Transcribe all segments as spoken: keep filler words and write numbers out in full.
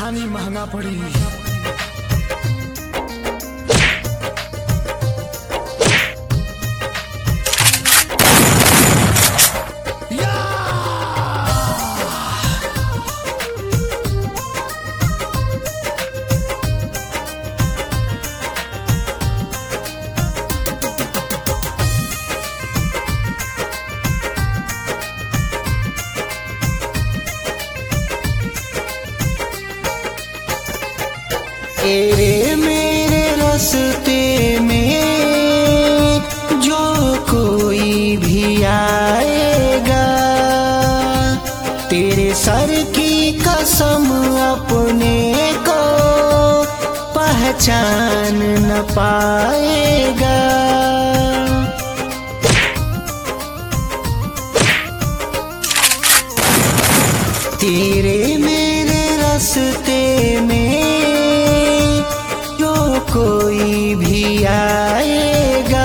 जवानी महंगा पड़ी। तेरे मेरे रास्ते में जो कोई भी आएगा, तेरे सर की कसम अपने को पहचान न पाएगा। तेरे मेरे रास्ते में कोई भी आएगा,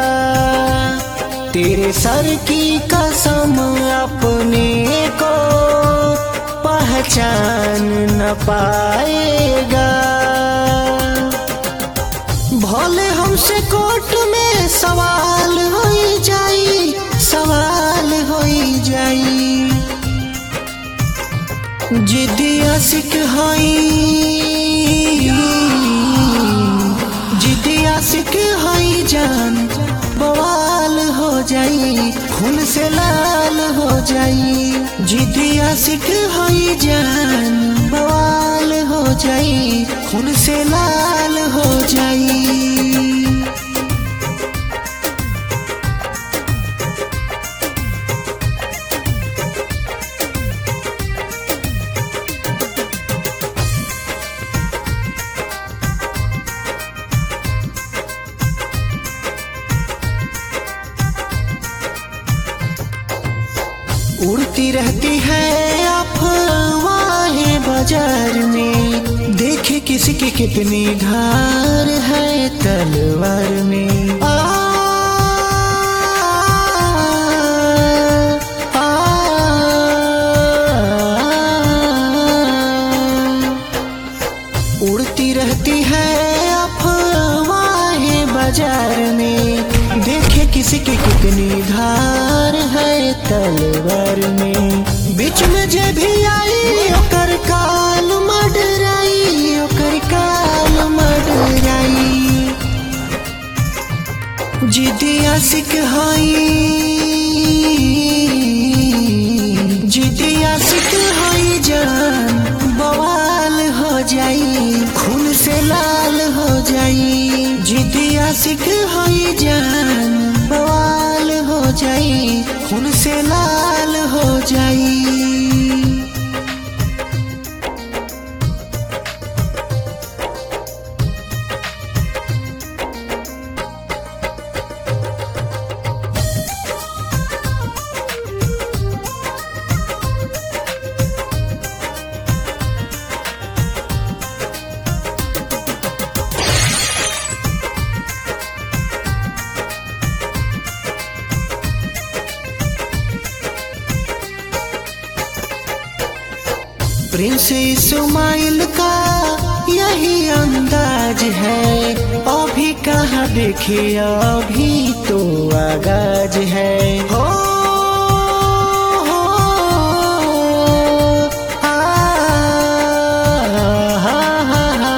तेरे सर की कसम अपने को पहचान न पाएगा। भले हमसे कोर्ट में सवाल हो जाई, सवाल हो जाई, जिद्दी आशिक हई, आशिक हई जान बवाल हो जाई, खून से लाल हो जाई। जिद्दी आशिक हई जान बवाल हो जाई, खून से लाल हो जाई। उड़ती रहती है अफवाहें बाजार में, देखे किसी की कितनी धार है तलवार में। आ, आ, उड़ती रहती है अफवाहें बाजार में, देखे किसी की कितनी धार है तलवार में। बीच में जे भी आई ओकर काल मडराई, ओकर काल मडराई। जिद्दी आशिक हई, जिद्दी आशिक हई जान बवाल हो जाई, खून से लाल हो जाई। जिद्दी आशिक हई जान बवाल हो जाई, खून से लाल हो जाई। प्रिंस इस्माइल का यही अंदाज है, अभी कहाँ देखे अभी तो आगाज है। हो, हो, आ, हा, हा, हा,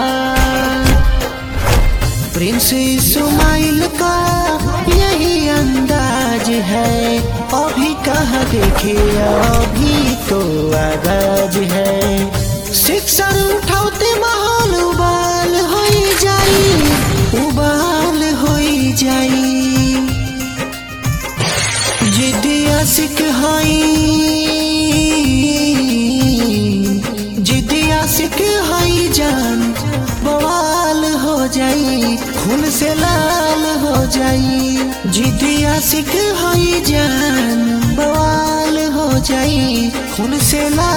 प्रिंस इस्माइल का यही अंदाज है, अभी कहाँ देखे अभी तो आगाज है। शिक्षण उठाते माहौल उबाल हो जाई, उबाल हो जाई। जिद्दी आशिक हई, जिद्दी आशिक हई जान बवाल हो जाई, खून से लाल हो जाई। जिद्दी आशिक हई जान बवाल हो जाई, खून से लाल